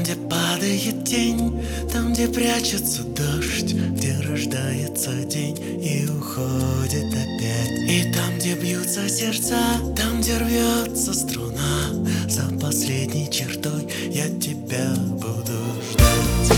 где падает тень, там, где прячется дождь, где рождается день и уходит опять. И там, где бьются сердца, там, где рвется струна, за последней чертой я тебя буду ждать.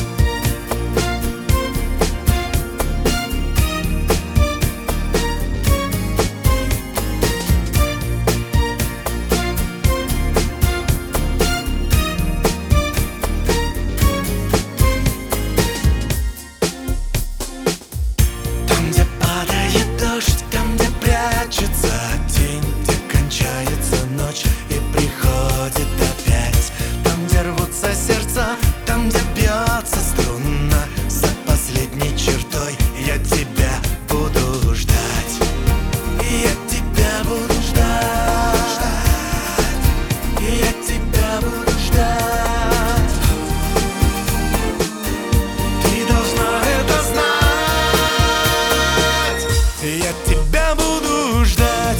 Там, где прячется день, где кончается ночь и приходит опять. Там, где рвутся сердца, там, где бьется струна, за последней чертой я тебя буду ждать. Я тебя буду ждать. Я тебя буду ждать. Ты должна это знать. Я тебя буду ждать.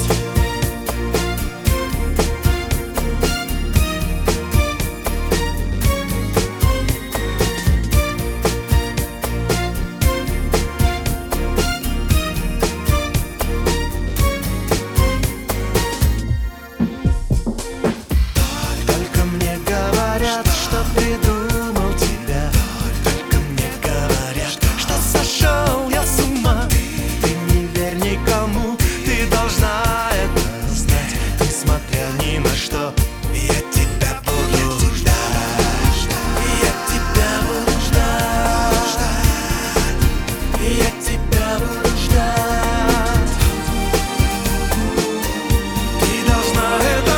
Только мне говорят, что придумал тебя. Только мне говорят, что сошел я с ума. Ты не верь никому, ты должна это знать. Несмотря ни на что, я тебя буду ждать. Я тебя буду ждать. Я тебя буду ждать. Ты должна это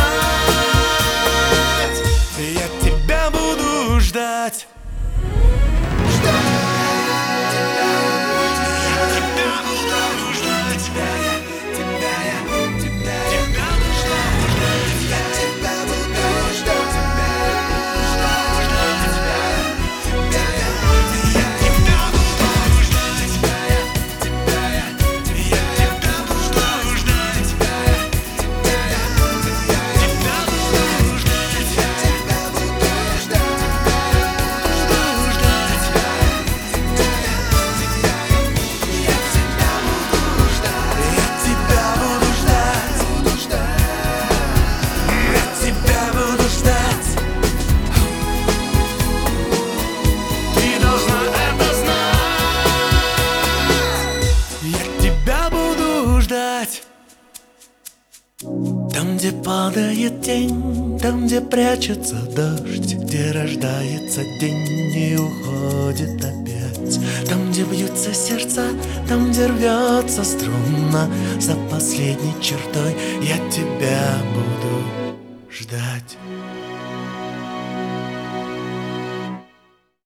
знать. Я тебя буду ждать. Там, где падает тень, там, где прячется дождь, где рождается день и уходит опять. Там, где бьются сердца, там, где рвется струна, за последней чертой я тебя буду ждать.